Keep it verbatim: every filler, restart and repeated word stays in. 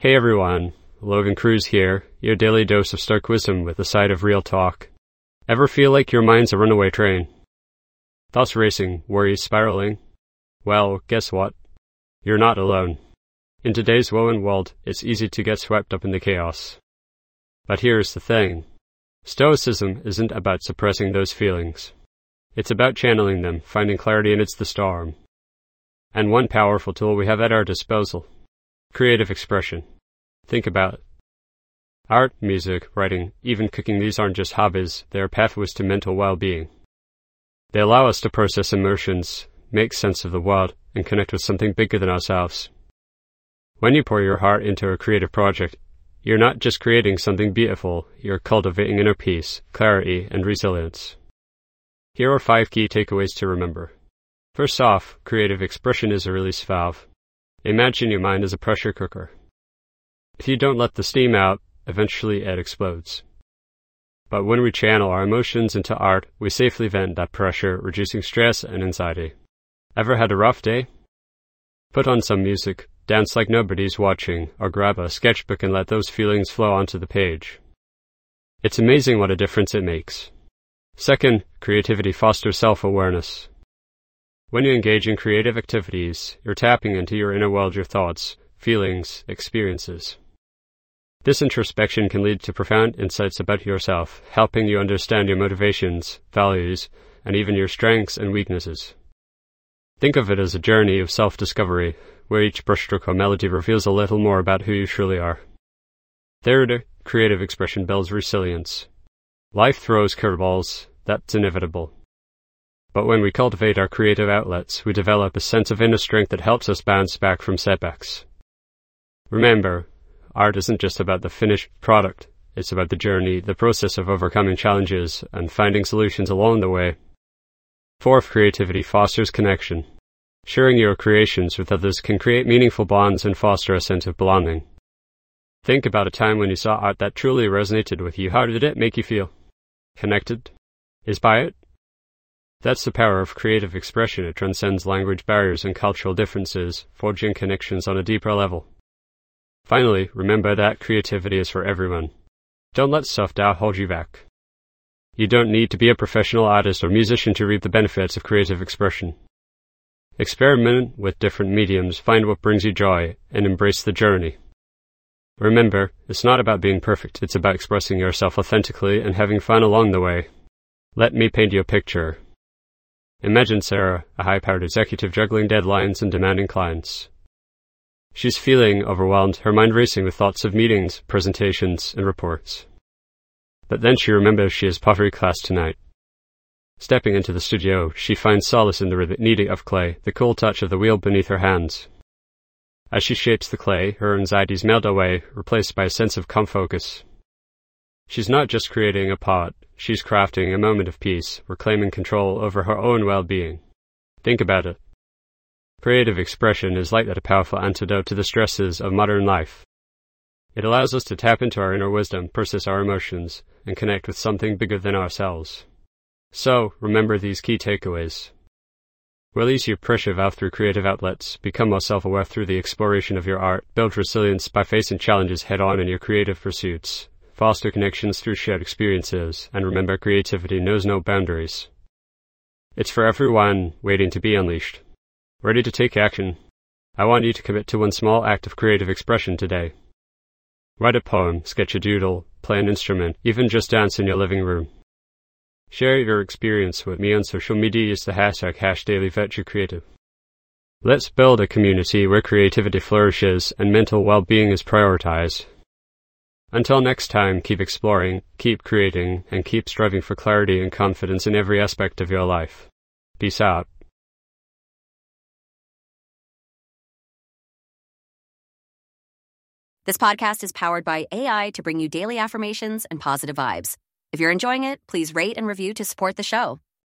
Hey everyone, Logan Cruz here, your daily dose of stark wisdom with a side of real talk. Ever feel like your mind's a runaway train? Thoughts racing, worries spiraling? Well, guess what? You're not alone. In today's woven world, it's easy to get swept up in the chaos. But here's the thing. Stoicism isn't about suppressing those feelings. It's about channeling them, finding clarity amidst the storm. And one powerful tool we have at our disposal: creative expression. Think about it. Art, music, writing, even cooking, these aren't just hobbies, they are pathways to mental well-being. They allow us to process emotions, make sense of the world, and connect with something bigger than ourselves. When you pour your heart into a creative project, you're not just creating something beautiful, you're cultivating inner peace, clarity, and resilience. Here are five key takeaways to remember. First off, creative expression is a release valve. Imagine your mind as a pressure cooker. If you don't let the steam out, eventually it explodes. But when we channel our emotions into art, we safely vent that pressure, reducing stress and anxiety. Ever had a rough day? Put on some music, dance like nobody's watching, or grab a sketchbook and let those feelings flow onto the page. It's amazing what a difference it makes. Second, creativity fosters self-awareness. When you engage in creative activities, you're tapping into your inner world, your thoughts, feelings, experiences. This introspection can lead to profound insights about yourself, helping you understand your motivations, values, and even your strengths and weaknesses. Think of it as a journey of self-discovery, where each brushstroke or melody reveals a little more about who you truly are. Third, creative expression builds resilience. Life throws curveballs, that's inevitable. But when we cultivate our creative outlets, we develop a sense of inner strength that helps us bounce back from setbacks. Remember, art isn't just about the finished product, it's about the journey, the process of overcoming challenges, and finding solutions along the way. Fourth, creativity fosters connection. Sharing your creations with others can create meaningful bonds and foster a sense of belonging. Think about a time when you saw art that truly resonated with you. How did it make you feel? Connected? Inspired? That's the power of creative expression. It transcends language barriers and cultural differences, forging connections on a deeper level. Finally, remember that creativity is for everyone. Don't let self-doubt hold you back. You don't need to be a professional artist or musician to reap the benefits of creative expression. Experiment with different mediums, find what brings you joy, and embrace the journey. Remember, it's not about being perfect, it's about expressing yourself authentically and having fun along the way. Let me paint you a picture. Imagine Sarah, a high-powered executive juggling deadlines and demanding clients. She's feeling overwhelmed, her mind racing with thoughts of meetings, presentations, and reports. But then she remembers she has pottery class tonight. Stepping into the studio, she finds solace in the rhythmic kneading of clay, the cool touch of the wheel beneath her hands. As she shapes the clay, her anxieties melt away, replaced by a sense of calm focus. She's not just creating a pot, she's crafting a moment of peace, reclaiming control over her own well-being. Think about it. Creative expression is like that, a powerful antidote to the stresses of modern life. It allows us to tap into our inner wisdom, process our emotions, and connect with something bigger than ourselves. So, remember these key takeaways. Release your pressure valve through creative outlets, become more self-aware through the exploration of your art, build resilience by facing challenges head-on in your creative pursuits, foster connections through shared experiences, and remember, creativity knows no boundaries. It's for everyone waiting to be unleashed. Ready to take action? I want you to commit to one small act of creative expression today. Write a poem, sketch a doodle, play an instrument, even just dance in your living room. Share your experience with me on social media. Use the hashtag HashDailyVirtueCreative. Let's build a community where creativity flourishes and mental well-being is prioritized. Until next time, keep exploring, keep creating, and keep striving for clarity and confidence in every aspect of your life. Peace out. This podcast is powered by A I to bring you daily affirmations and positive vibes. If you're enjoying it, please rate and review to support the show.